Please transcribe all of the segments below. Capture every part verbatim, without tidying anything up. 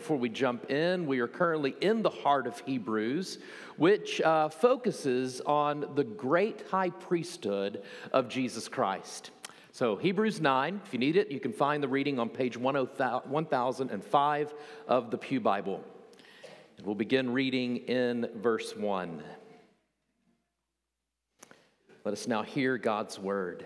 before we jump in, we are currently in the heart of Hebrews, which uh, focuses on the great high priesthood of Jesus Christ. So Hebrews nine, if you need it, you can find the reading on page one thousand five of the Pew Bible. And we'll begin reading in verse one. Let us now hear God's word.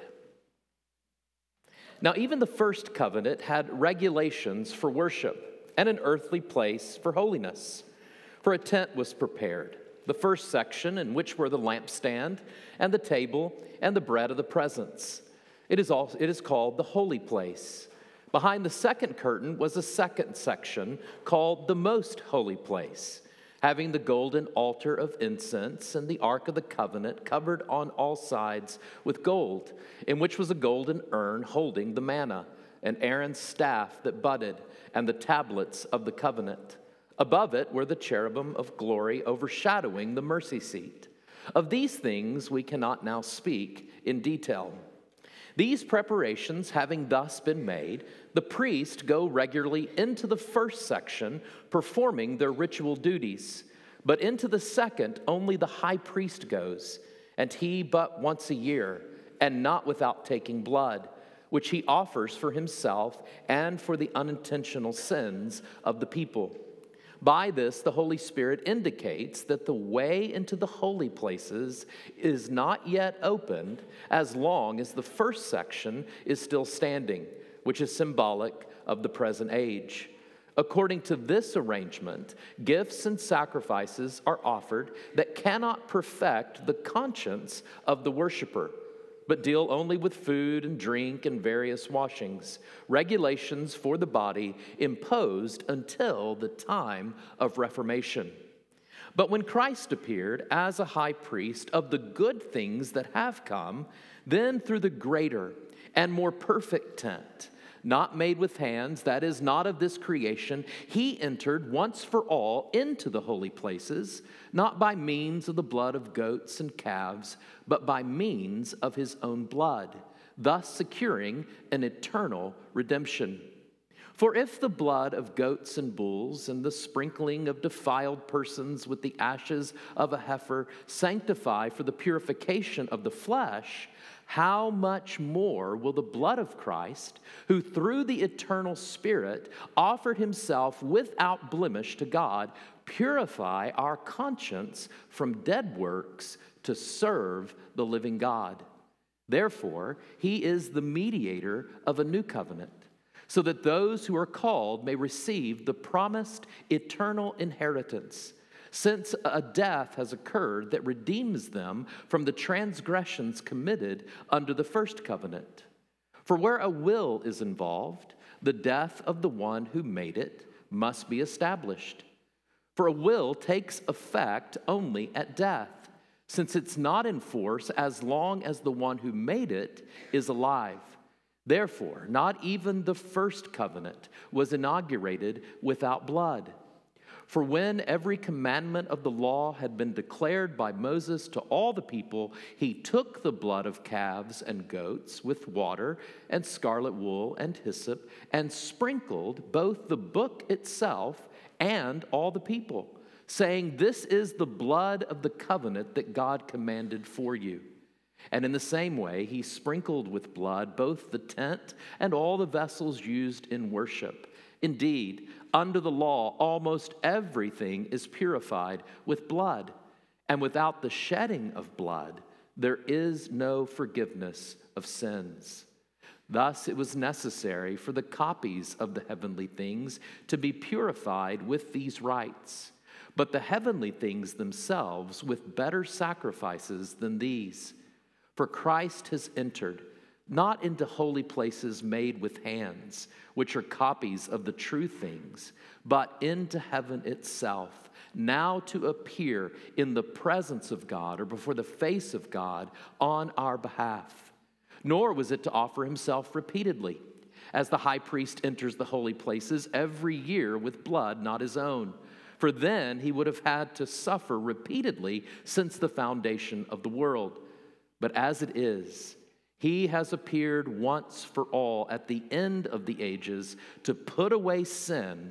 Now, even the first covenant had regulations for worship and an earthly place for holiness. For a tent was prepared, the first section in which were the lampstand and the table and the bread of the presence. It is, also, it is called the holy place. Behind the second curtain was a second section called the most holy place, having the golden altar of incense and the ark of the covenant covered on all sides with gold, in which was a golden urn holding the manna, and Aaron's staff that budded, and the tablets of the covenant. Above it were the cherubim of glory overshadowing the mercy seat. Of these things we cannot now speak in detail. These preparations having thus been made, the priests go regularly into the first section, performing their ritual duties. But into the second, only the high priest goes, and he but once a year, and not without taking blood, which he offers for himself and for the unintentional sins of the people. By this, the Holy Spirit indicates that the way into the holy places is not yet opened as long as the first section is still standing, which is symbolic of the present age. According to this arrangement, gifts and sacrifices are offered that cannot perfect the conscience of the worshiper, but deal only with food and drink and various washings, regulations for the body imposed until the time of Reformation. But when Christ appeared as a high priest of the good things that have come, then through the greater and more perfect tent, not made with hands, that is, not of this creation, he entered once for all into the holy places, not by means of the blood of goats and calves, but by means of his own blood, thus securing an eternal redemption. For if the blood of goats and bulls and the sprinkling of defiled persons with the ashes of a heifer sanctify for the purification of the flesh, how much more will the blood of Christ, who through the eternal Spirit offered himself without blemish to God, purify our conscience from dead works to serve the living God? Therefore, he is the mediator of a new covenant, so that those who are called may receive the promised eternal inheritance, since a death has occurred that redeems them from the transgressions committed under the first covenant. For where a will is involved, the death of the one who made it must be established. For a will takes effect only at death, since it's not in force as long as the one who made it is alive. Therefore, not even the first covenant was inaugurated without blood. For when every commandment of the law had been declared by Moses to all the people, he took the blood of calves and goats with water and scarlet wool and hyssop and sprinkled both the book itself and all the people, saying, "This is the blood of the covenant that God commanded for you." And in the same way, he sprinkled with blood both the tent and all the vessels used in worship. Indeed, under the law, almost everything is purified with blood, and without the shedding of blood, there is no forgiveness of sins. Thus, it was necessary for the copies of the heavenly things to be purified with these rites, but the heavenly things themselves with better sacrifices than these. For Christ has entered, not into holy places made with hands, which are copies of the true things, but into heaven itself, now to appear in the presence of God or before the face of God on our behalf. Nor was it to offer himself repeatedly, as the high priest enters the holy places every year with blood not his own. For then he would have had to suffer repeatedly since the foundation of the world. But as it is, he has appeared once for all at the end of the ages to put away sin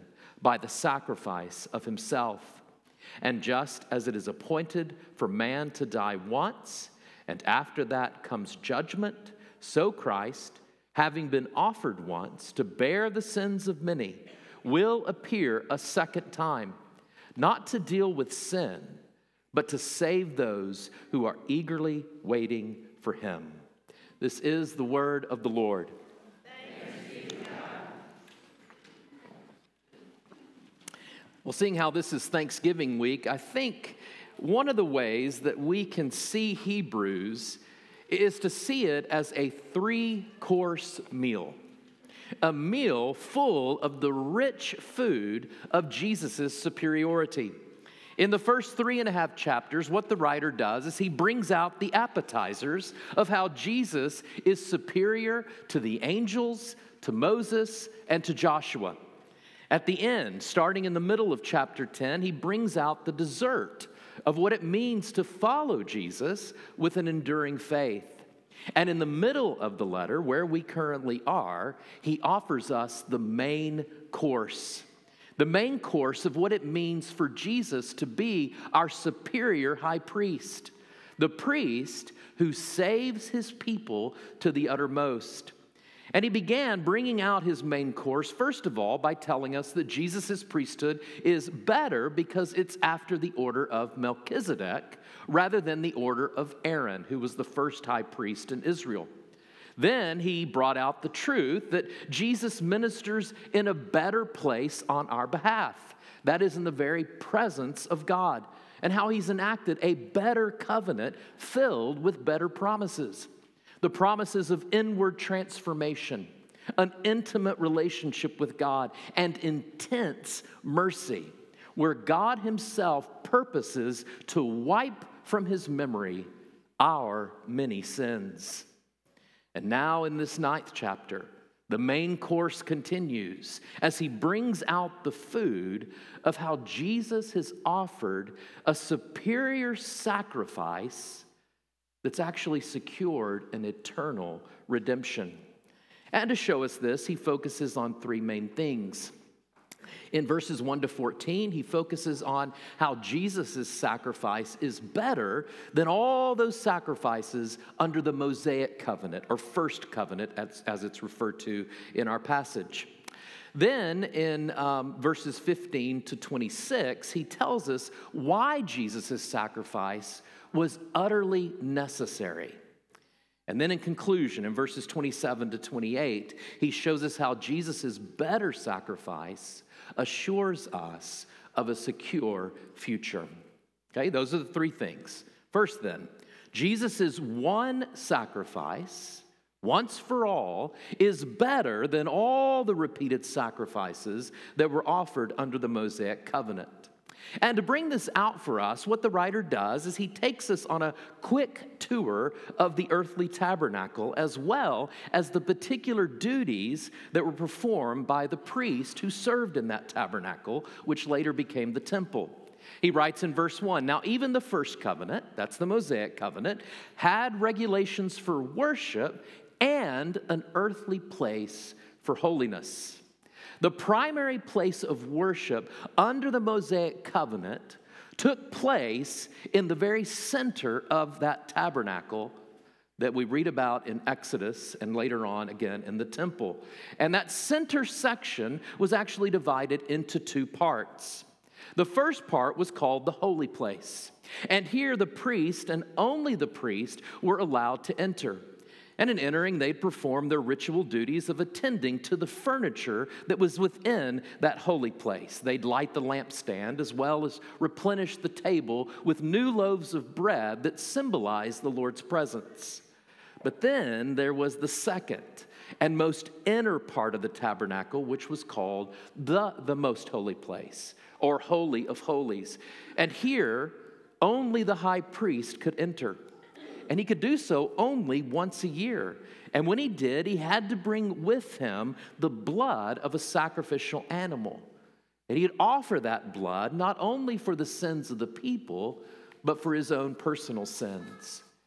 by the sacrifice of himself. And just as it is appointed for man to die once, and after that comes judgment, so Christ, having been offered once to bear the sins of many, will appear a second time, not to deal with sin, but to save those who are eagerly waiting for him. This is the word of the Lord. Well, seeing how this is Thanksgiving week, I think one of the ways that we can see Hebrews is to see it as a three-course meal. A meal full of the rich food of Jesus' superiority. In the first three and a half chapters, what the writer does is he brings out the appetizers of how Jesus is superior to the angels, to Moses, and to Joshua. At the end, starting in the middle of chapter ten, he brings out the dessert of what it means to follow Jesus with an enduring faith. And in the middle of the letter, where we currently are, he offers us the main course. The main course of what it means for Jesus to be our superior high priest. The priest who saves his people to the uttermost. And he began bringing out his main course, first of all, by telling us that Jesus' priesthood is better because it's after the order of Melchizedek rather than the order of Aaron, who was the first high priest in Israel. Then he brought out the truth that Jesus ministers in a better place on our behalf. That is in the very presence of God, and how he's enacted a better covenant filled with better promises. The promises of inward transformation, an intimate relationship with God, and intense mercy, where God himself purposes to wipe from his memory our many sins. And now in this ninth chapter, the main course continues as he brings out the food of how Jesus has offered a superior sacrifice that's actually secured an eternal redemption. And to show us this, he focuses on three main things. In verses one to fourteen, he focuses on how Jesus' sacrifice is better than all those sacrifices under the Mosaic covenant, or first covenant, as, as it's referred to in our passage. Then in um, verses fifteen to twenty-six, he tells us why Jesus' sacrifice was utterly necessary. And then in conclusion, in verses twenty-seven to twenty-eight, he shows us how Jesus' better sacrifice assures us of a secure future. Okay, those are the three things. First then, Jesus' one sacrifice, once for all, is better than all the repeated sacrifices that were offered under the Mosaic covenant. And to bring this out for us, what the writer does is he takes us on a quick tour of the earthly tabernacle, as well as the particular duties that were performed by the priest who served in that tabernacle, which later became the temple. He writes in verse one, "Now even the first covenant," that's the Mosaic covenant, "had regulations for worship and an earthly place for holiness." The primary place of worship under the Mosaic covenant took place in the very center of that tabernacle that we read about in Exodus and later on again in the temple. And that center section was actually divided into two parts. The first part was called the holy place. And here the priest, and only the priest, were allowed to enter. And in entering, they'd perform their ritual duties of attending to the furniture that was within that holy place. They'd light the lampstand as well as replenish the table with new loaves of bread that symbolized the Lord's presence. But then there was the second and most inner part of the tabernacle, which was called the, the most holy place, or Holy of Holies. And here, only the high priest could enter. And he could do so only once a year. And when he did, he had to bring with him the blood of a sacrificial animal. And he'd offer that blood not only for the sins of the people, but for his own personal sins.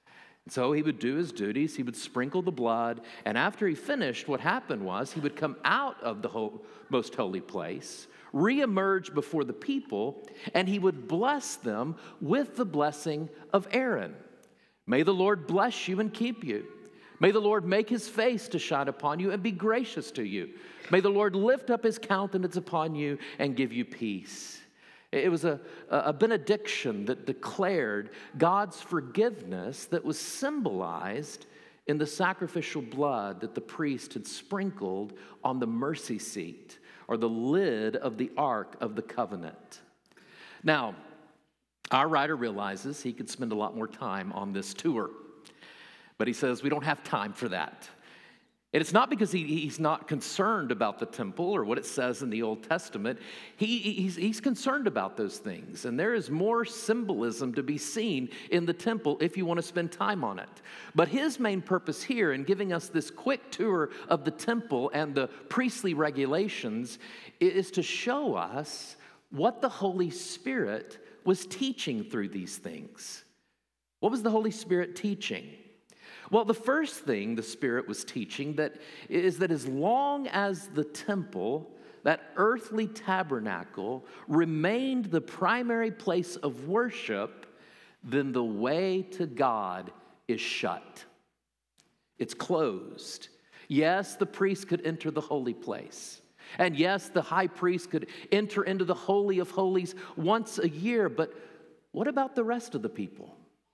So he would do his duties, he would sprinkle the blood, and after he finished, what happened was he would come out of the whole, most holy place, reemerge before the people, and he would bless them with the blessing of Aaron. May the Lord bless you and keep you. May the Lord make his face to shine upon you and be gracious to you. May the Lord lift up his countenance upon you and give you peace. It was a, a benediction that declared God's forgiveness that was symbolized in the sacrificial blood that the priest had sprinkled on the mercy seat or the lid of the Ark of the Covenant. Now, our writer realizes he could spend a lot more time on this tour, but he says we don't have time for that. And it's not because he, he's not concerned about the temple or what it says in the Old Testament. He, he's, he's concerned about those things. And there is more symbolism to be seen in the temple if you want to spend time on it. But his main purpose here in giving us this quick tour of the temple and the priestly regulations is to show us what the Holy Spirit was teaching through these things. What was the Holy Spirit teaching? Well, the first thing the Spirit was teaching that is that as long as the temple, that earthly tabernacle, remained the primary place of worship, then the way to God is shut. It's closed. Yes, the priest could enter the holy place. And yes, the high priest could enter into the Holy of Holies once a year. But what about the rest of the people?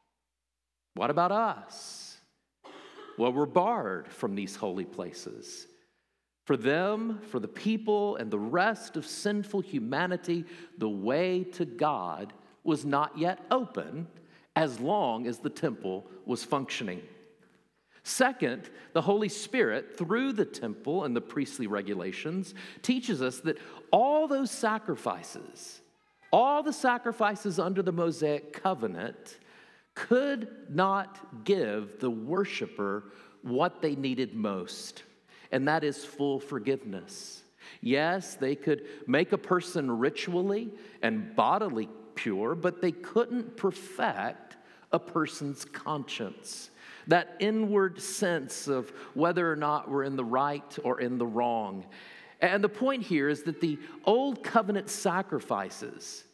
What about us? Well, we're barred from these holy places. For them, for the people, and the rest of sinful humanity, the way to God was not yet open as long as the temple was functioning. Second, the Holy Spirit, through the temple and the priestly regulations, teaches us that all those sacrifices, all the sacrifices under the Mosaic covenant, could not give the worshiper what they needed most, and that is full forgiveness. Yes, they could make a person ritually and bodily pure, but they couldn't perfect a person's conscience, that inward sense of whether or not we're in the right or in the wrong. And the point here is that the old covenant sacrifices,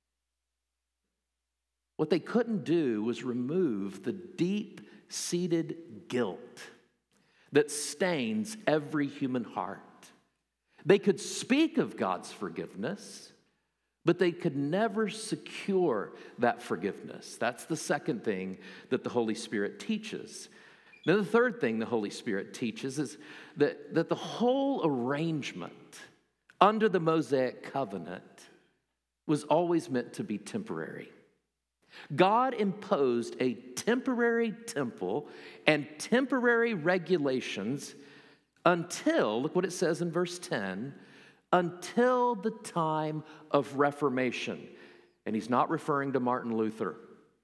what they couldn't do was remove the deep-seated guilt that stains every human heart. They could speak of God's forgiveness, but they could never secure that forgiveness. That's the second thing that the Holy Spirit teaches. Now, the third thing the Holy Spirit teaches is that, that the whole arrangement under the Mosaic covenant was always meant to be temporary. God imposed a temporary temple and temporary regulations until, look what it says in verse ten, until the time of Reformation. And he's not referring to Martin Luther.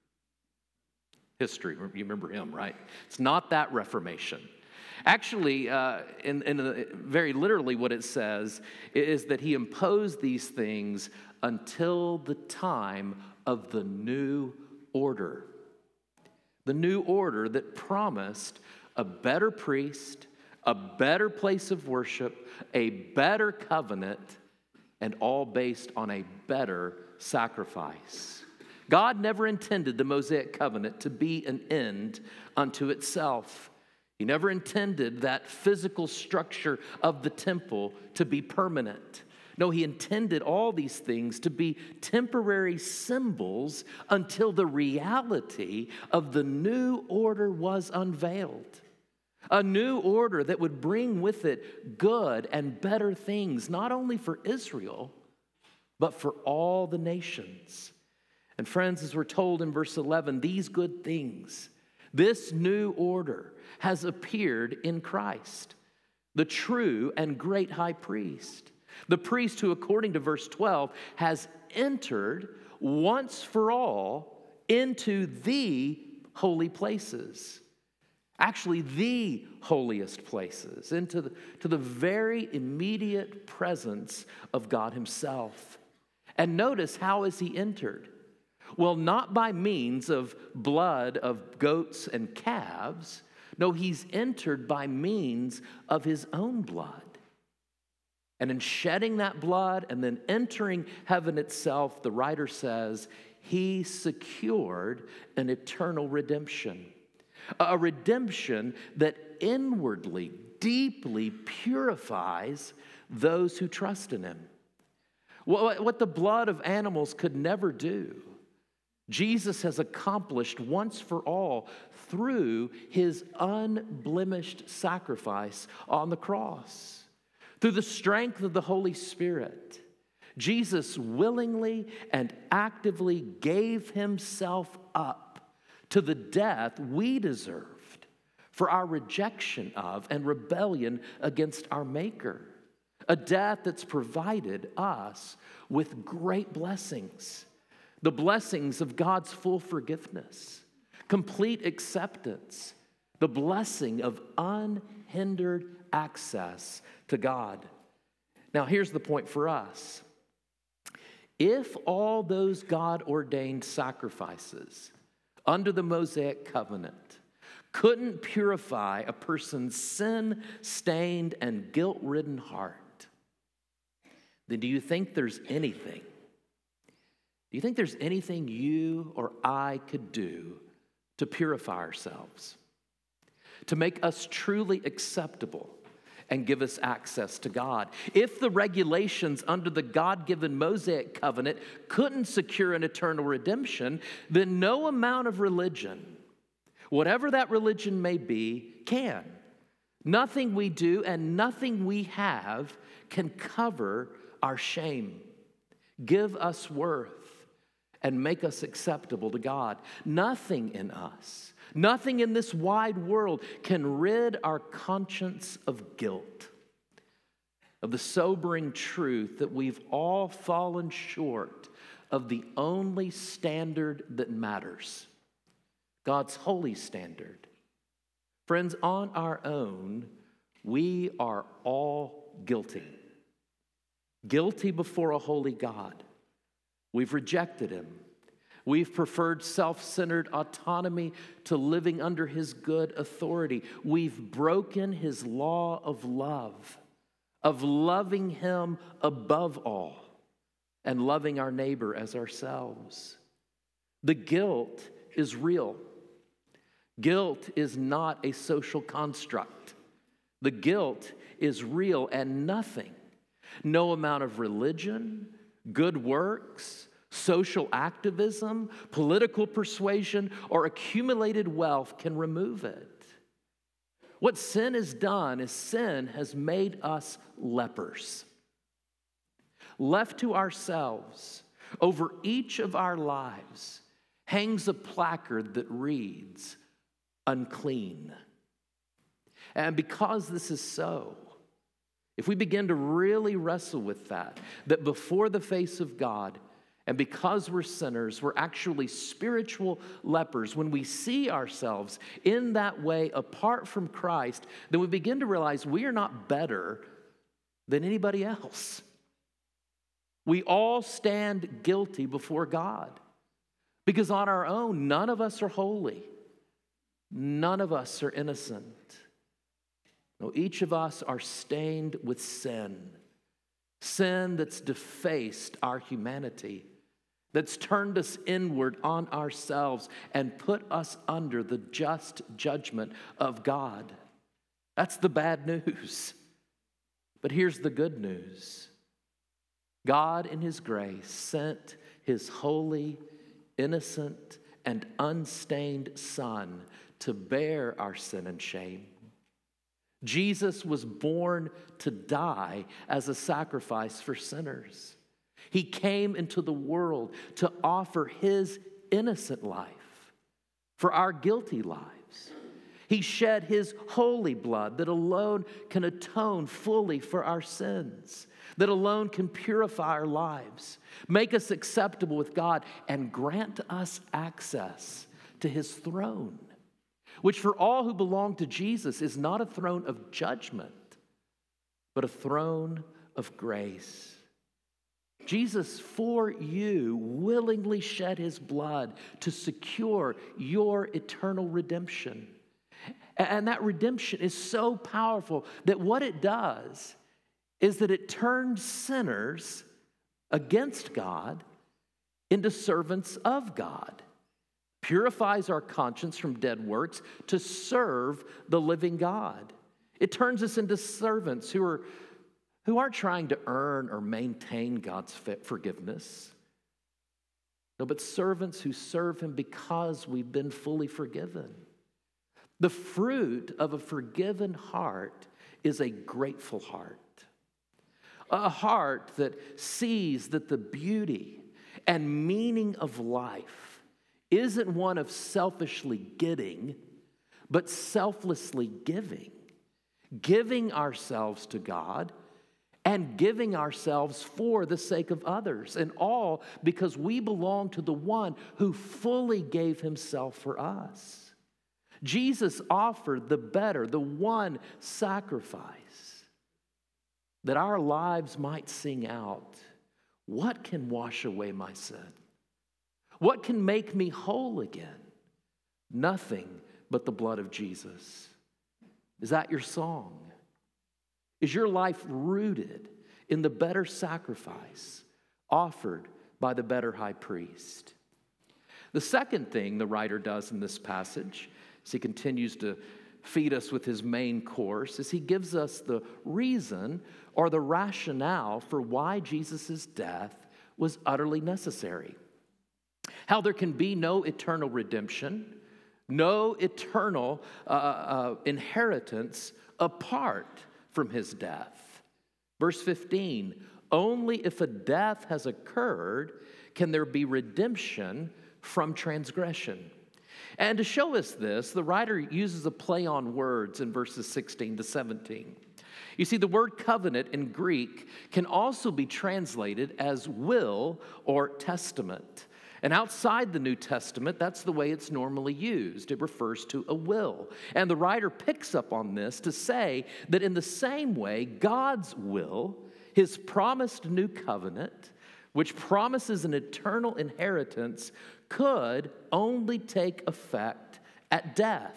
History, you remember him, right? It's not that Reformation. Actually, uh, in, in a, very literally what it says is that he imposed these things until the time of the new order. The new order that promised a better priest, a better place of worship, a better covenant, and all based on a better sacrifice. God never intended the Mosaic covenant to be an end unto itself. He never intended that physical structure of the temple to be permanent. No, he intended all these things to be temporary symbols until the reality of the new order was unveiled. A new order that would bring with it good and better things, not only for Israel, but for all the nations. And friends, as we're told in verse eleven, these good things, this new order has appeared in Christ, the true and great high priest. The priest who, according to verse twelve, has entered once for all into the holy places. Actually, the holiest places, into the, to the very immediate presence of God himself. And notice, how has he entered? Well, not by means of blood of goats and calves. No, he's entered by means of his own blood. And in shedding that blood and then entering heaven itself, the writer says, he secured an eternal redemption. A redemption that inwardly, deeply purifies those who trust in him. What the blood of animals could never do, Jesus has accomplished once for all through his unblemished sacrifice on the cross. Through the strength of the Holy Spirit, Jesus willingly and actively gave himself up to the death we deserved for our rejection of and rebellion against our Maker. A death that's provided us with great blessings. The blessings of God's full forgiveness, complete acceptance, the blessing of unhindered access to God. Now, here's the point for us. If all those God-ordained sacrifices under the Mosaic covenant couldn't purify a person's sin-stained and guilt-ridden heart, then do you think there's anything Do you think there's anything you or I could do to purify ourselves, to make us truly acceptable and give us access to God? If the regulations under the God-given Mosaic covenant couldn't secure an eternal redemption, then no amount of religion, whatever that religion may be, can. Nothing we do and nothing we have can cover our shame, give us worth, and make us acceptable to God. Nothing in us, nothing in this wide world can rid our conscience of guilt, of the sobering truth that we've all fallen short of the only standard that matters, God's holy standard. Friends, on our own, we are all guilty. Guilty before a holy God. We've rejected him. We've preferred self-centered autonomy to living under his good authority. We've broken his law of love, of loving him above all and loving our neighbor as ourselves. The guilt is real. Guilt is not a social construct. The guilt is real, and nothing, no amount of religion, good works, social activism, political persuasion, or accumulated wealth can remove it. What sin has done is sin has made us lepers. Left to ourselves, over each of our lives hangs a placard that reads, unclean. And because this is so, if we begin to really wrestle with that, that before the face of God, and because we're sinners, we're actually spiritual lepers. When we see ourselves in that way apart from Christ, then we begin to realize we are not better than anybody else. We all stand guilty before God because on our own, none of us are holy. None of us are innocent. No, each of us are stained with sin. Sin that's defaced our humanity, that's turned us inward on ourselves and put us under the just judgment of God. That's the bad news. But here's the good news. God, in his grace, sent his holy, innocent, and unstained Son to bear our sin and shame. Jesus was born to die as a sacrifice for sinners. He came into the world to offer his innocent life for our guilty lives. He shed his holy blood that alone can atone fully for our sins, that alone can purify our lives, make us acceptable with God, and grant us access to his throne, which for all who belong to Jesus is not a throne of judgment, but a throne of grace. Jesus, for you, willingly shed his blood to secure your eternal redemption. And that redemption is so powerful that what it does is that it turns sinners against God into servants of God, purifies our conscience from dead works to serve the living God. It turns us into servants who are who aren't trying to earn or maintain God's forgiveness. No, but servants who serve him because we've been fully forgiven. The fruit of a forgiven heart is a grateful heart. A heart that sees that the beauty and meaning of life isn't one of selfishly getting, but selflessly giving. Giving ourselves to God and giving ourselves for the sake of others, and all because we belong to the one who fully gave himself for us. Jesus offered the better, the one sacrifice, that our lives might sing out, what can wash away my sin? What can make me whole again? Nothing but the blood of Jesus. Is that your song? Is your life rooted in the better sacrifice offered by the better high priest? The second thing the writer does in this passage, as he continues to feed us with his main course, is he gives us the reason or the rationale for why Jesus' death was utterly necessary. How there can be no eternal redemption, no eternal uh, uh, inheritance apart from his death. Verse fifteen, only if a death has occurred can there be redemption from transgression. And to show us this, the writer uses a play on words in verses sixteen to seventeen. You see, the word covenant in Greek can also be translated as will or testament. And outside the New Testament, that's the way it's normally used. It refers to a will. And the writer picks up on this to say that in the same way, God's will, his promised new covenant, which promises an eternal inheritance, could only take effect at death,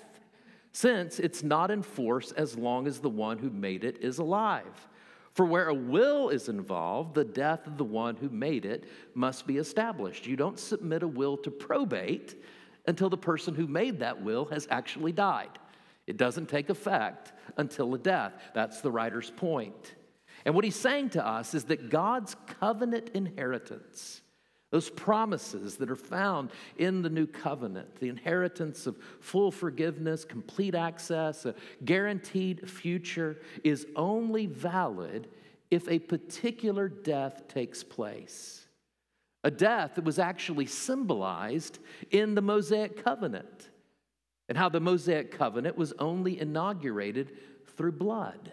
since it's not in force as long as the one who made it is alive. For where a will is involved, the death of the one who made it must be established. You don't submit a will to probate until the person who made that will has actually died. It doesn't take effect until a death. That's the writer's point. And what he's saying to us is that God's covenant inheritance, those promises that are found in the new covenant, the inheritance of full forgiveness, complete access, a guaranteed future, is only valid if a particular death takes place. A death that was actually symbolized in the Mosaic covenant, and how the Mosaic covenant was only inaugurated through blood.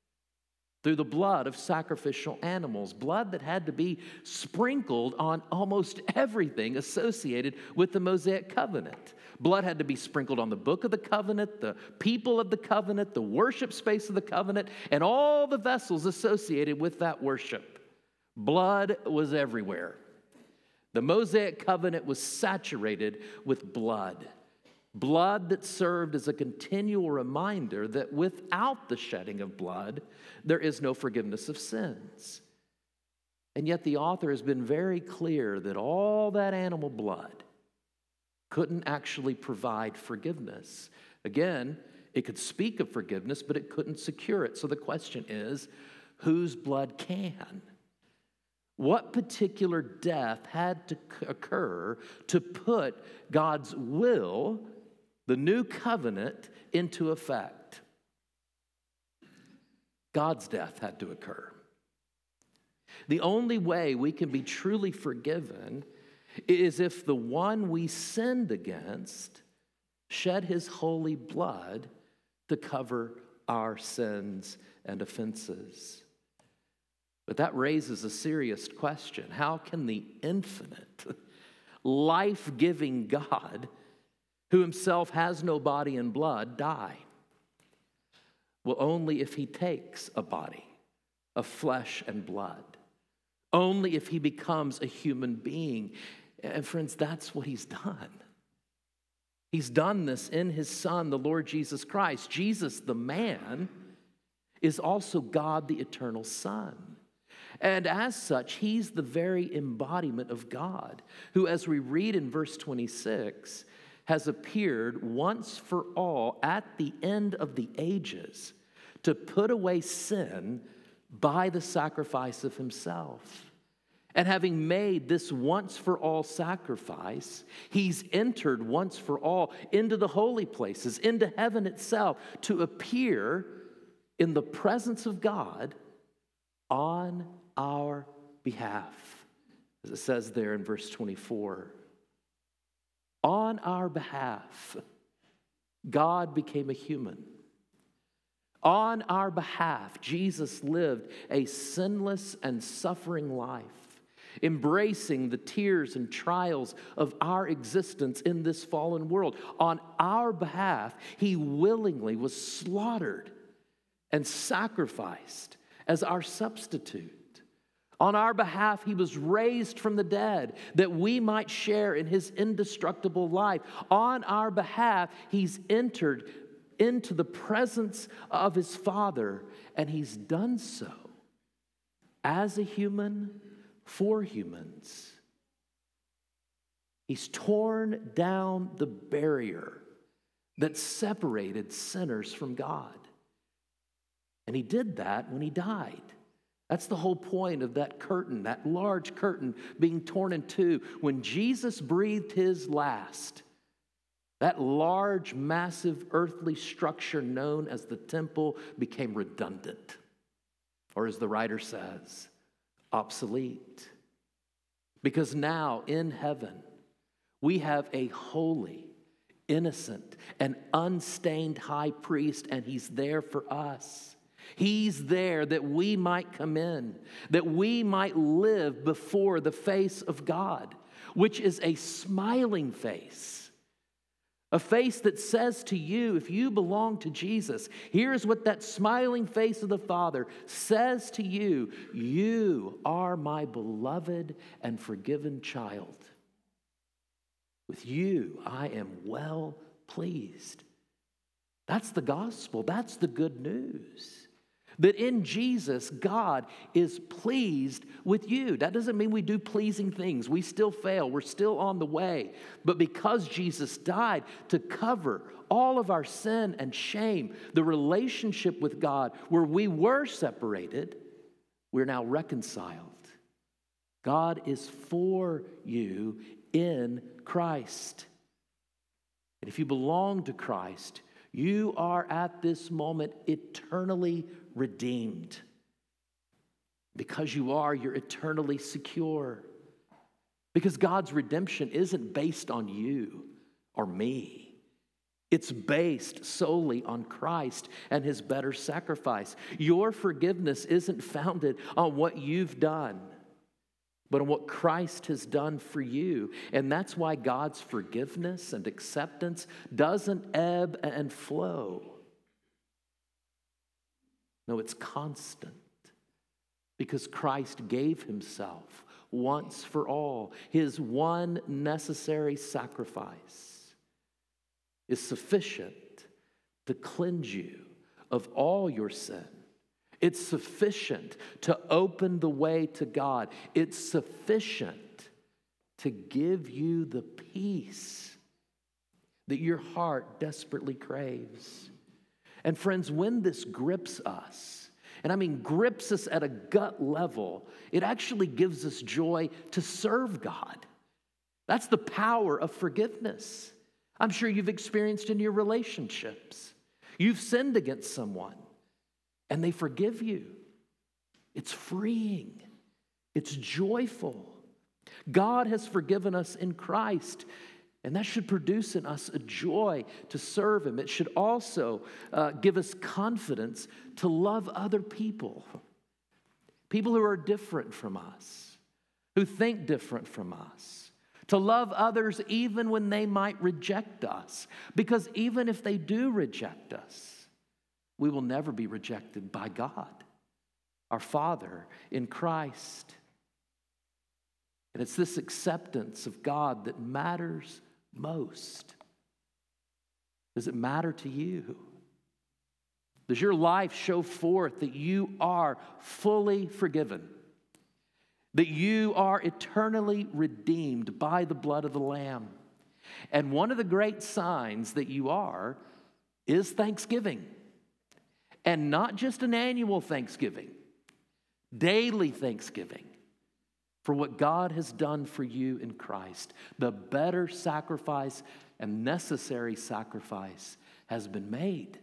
Through the blood of sacrificial animals, blood that had to be sprinkled on almost everything associated with the Mosaic covenant. Blood had to be sprinkled on the book of the covenant, the people of the covenant, the worship space of the covenant, and all the vessels associated with that worship. Blood was everywhere. The Mosaic covenant was saturated with blood. Blood that served as a continual reminder that without the shedding of blood, there is no forgiveness of sins. And yet the author has been very clear that all that animal blood couldn't actually provide forgiveness. Again, it could speak of forgiveness, but it couldn't secure it. So the question is, whose blood can? What particular death had to occur to put God's will, the new covenant, into effect? God's death had to occur. The only way we can be truly forgiven is if the one we sinned against shed his holy blood to cover our sins and offenses. But that raises a serious question. How can the infinite, life-giving God, who himself has no body and blood, die? Well, only if he takes a body of flesh and blood, only if he becomes a human being. And friends, that's what he's done. He's done this in his Son, the Lord Jesus Christ. Jesus, the man, is also God, the eternal Son. And as such, he's the very embodiment of God, who, as we read in verse twenty-six, has appeared once for all at the end of the ages to put away sin by the sacrifice of himself. And having made this once for all sacrifice, he's entered once for all into the holy places, into heaven itself, to appear in the presence of God on our behalf. As it says there in verse twenty-four, on our behalf, God became a human. On our behalf, Jesus lived a sinless and suffering life, embracing the tears and trials of our existence in this fallen world. On our behalf, he willingly was slaughtered and sacrificed as our substitute. On our behalf, he was raised from the dead that we might share in his indestructible life. On our behalf, he's entered into the presence of his Father, and he's done so as a human for humans. He's torn down the barrier that separated sinners from God. And he did that when he died. That's the whole point of that curtain, that large curtain being torn in two. When Jesus breathed his last, that large, massive earthly structure known as the temple became redundant, or as the writer says, obsolete. Because now in heaven, we have a holy, innocent, and unstained high priest, and he's there for us. He's there that we might come in, that we might live before the face of God, which is a smiling face. A face that says to you, if you belong to Jesus, here's what that smiling face of the Father says to you: you are my beloved and forgiven child. With you, I am well pleased. That's the gospel. That's the good news. That in Jesus, God is pleased with you. That doesn't mean we do pleasing things. We still fail. We're still on the way. But because Jesus died to cover all of our sin and shame, the relationship with God where we were separated, we're now reconciled. God is for you in Christ. And if you belong to Christ, you are at this moment eternally redeemed. Because you are, you're eternally secure. Because God's redemption isn't based on you or me. It's based solely on Christ and his better sacrifice. Your forgiveness isn't founded on what you've done, but on what Christ has done for you. And that's why God's forgiveness and acceptance doesn't ebb and flow. No, it's constant, because Christ gave himself once for all. His one necessary sacrifice is sufficient to cleanse you of all your sin. It's sufficient to open the way to God. It's sufficient to give you the peace that your heart desperately craves. And friends, when this grips us, and I mean grips us at a gut level, it actually gives us joy to serve God. That's the power of forgiveness. I'm sure you've experienced in your relationships. You've sinned against someone, and they forgive you. It's freeing. It's joyful. God has forgiven us in Christ, and that should produce in us a joy to serve him. It should also uh, give us confidence to love other people. People who are different from us, who think different from us. To love others even when they might reject us. Because even if they do reject us, we will never be rejected by God, our Father in Christ. And it's this acceptance of God that matters most. Does it matter to you? Does your life show forth that you are fully forgiven? That you are eternally redeemed by the blood of the Lamb? And one of the great signs that you are is thanksgiving. And not just an annual thanksgiving, daily thanksgiving for what God has done for you in Christ. The better sacrifice and necessary sacrifice has been made.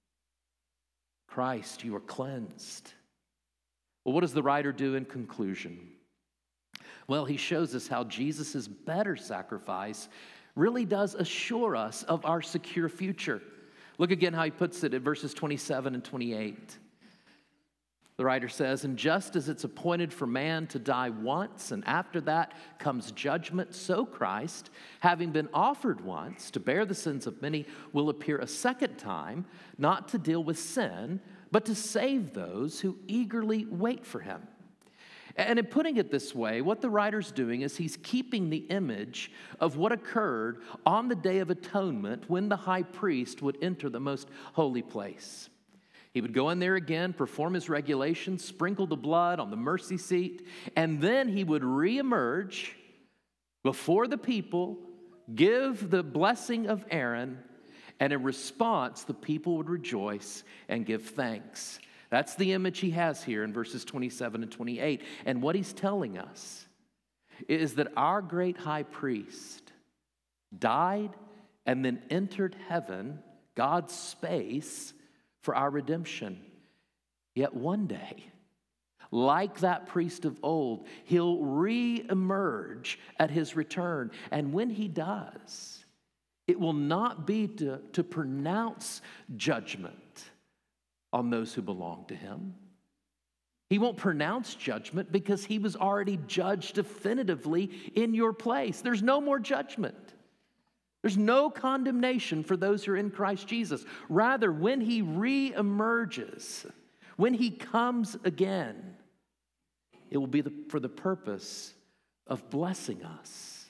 Christ, you are cleansed. Well, what does the writer do in conclusion? Well, he shows us how Jesus' better sacrifice really does assure us of our secure future. Look again how he puts it in verses twenty-seven and twenty-eight. The writer says, "And just as it's appointed for man to die once, and after that comes judgment, so Christ, having been offered once to bear the sins of many, will appear a second time, not to deal with sin, but to save those who eagerly wait for him." And in putting it this way, what the writer's doing is he's keeping the image of what occurred on the Day of Atonement when the high priest would enter the most holy place. He would go in there again, perform his regulations, sprinkle the blood on the mercy seat, and then he would reemerge before the people, give the blessing of Aaron, and in response, the people would rejoice and give thanks. That's the image he has here in verses twenty-seven and twenty-eight. And what he's telling us is that our great high priest died and then entered heaven, God's space, for our redemption. Yet one day, like that priest of old, he'll re-emerge at his return. And when he does, it will not be to, to pronounce judgment on those who belong to him. He won't pronounce judgment because he was already judged definitively in your place. There's no more judgment. There's no condemnation for those who are in Christ Jesus. Rather, when he re-emerges, when he comes again, it will be the, for the purpose of blessing us,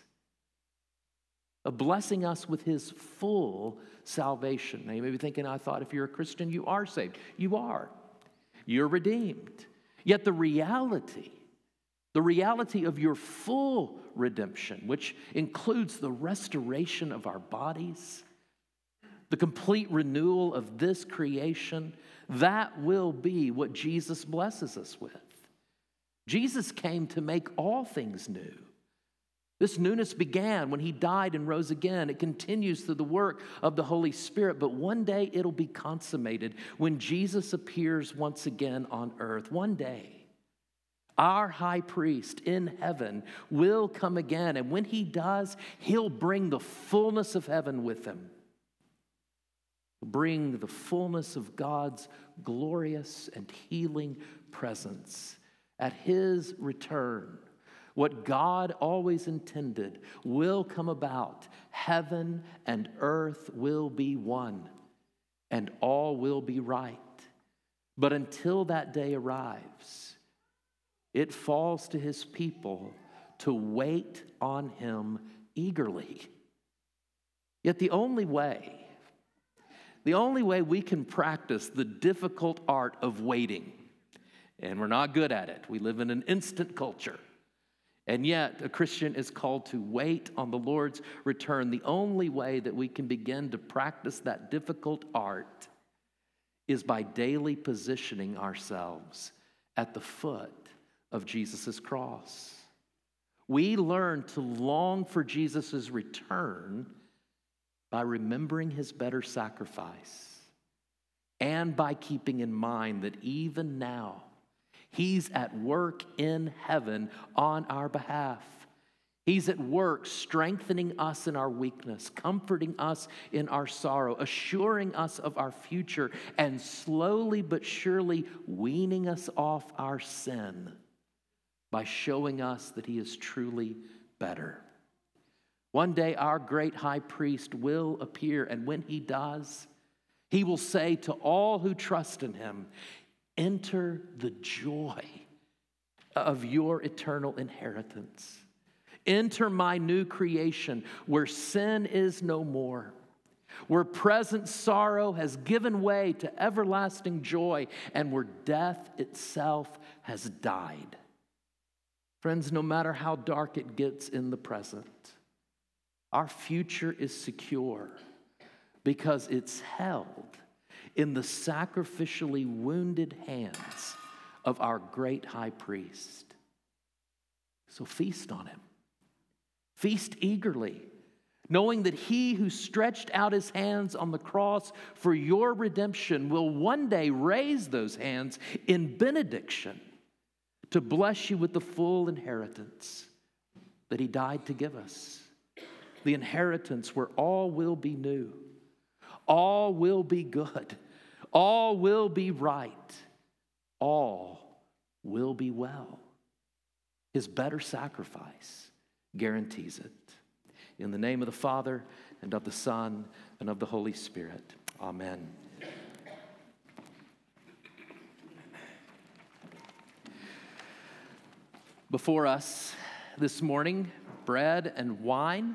of blessing us with his full salvation. Now you may be thinking, I thought if you're a Christian, you are saved. You are. You're redeemed. Yet the reality, the reality of your full redemption, which includes the restoration of our bodies, the complete renewal of this creation, that will be what Jesus blesses us with. Jesus came to make all things new. This newness began when he died and rose again. It continues through the work of the Holy Spirit, but one day it'll be consummated when Jesus appears once again on earth. One day, our high priest in heaven will come again, and when he does, he'll bring the fullness of heaven with him. He'll bring the fullness of God's glorious and healing presence. At his return, what God always intended will come about. Heaven and earth will be one, and all will be right. But until that day arrives, it falls to his people to wait on him eagerly. Yet the only way, the only way we can practice the difficult art of waiting, and we're not good at it. We live in an instant culture. And yet, a Christian is called to wait on the Lord's return. The only way that we can begin to practice that difficult art is by daily positioning ourselves at the foot of Jesus' cross. We learn to long for Jesus' return by remembering his better sacrifice and by keeping in mind that even now, he's at work in heaven on our behalf. He's at work strengthening us in our weakness, comforting us in our sorrow, assuring us of our future, and slowly but surely weaning us off our sin by showing us that he is truly better. One day our great high priest will appear, and when he does, he will say to all who trust in him, "Enter the joy of your eternal inheritance." Enter my new creation where sin is no more, where present sorrow has given way to everlasting joy, and where death itself has died. Friends, no matter how dark it gets in the present, our future is secure because it's held in the sacrificially wounded hands of our great high priest. So feast on him. Feast eagerly, knowing that he who stretched out his hands on the cross for your redemption will one day raise those hands in benediction to bless you with the full inheritance that he died to give us. The inheritance where all will be new, all will be good, all will be right, all will be well. His better sacrifice guarantees it. In the name of the Father, and of the Son, and of the Holy Spirit. Amen. Before us this morning, bread and wine.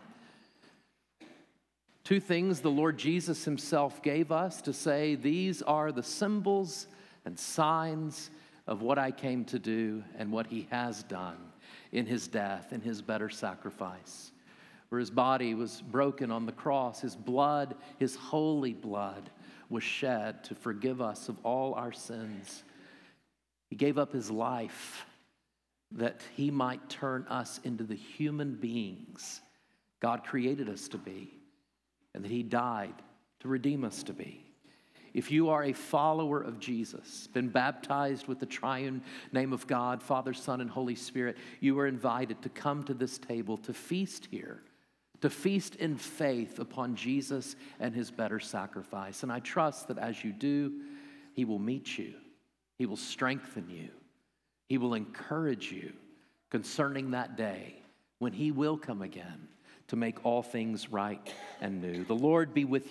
Two things the Lord Jesus himself gave us to say, these are the symbols and signs of what I came to do and what he has done in his death and his better sacrifice. Where his body was broken on the cross, his blood, his holy blood, was shed to forgive us of all our sins. He gave up his life that he might turn us into the human beings God created us to be, and that he died to redeem us to be. If you are a follower of Jesus, been baptized with the triune name of God, Father, Son, and Holy Spirit, you are invited to come to this table to feast here, to feast in faith upon Jesus and his better sacrifice. And I trust that as you do, he will meet you, he will strengthen you, he will encourage you concerning that day when he will come again to make all things right and new. The Lord be with you.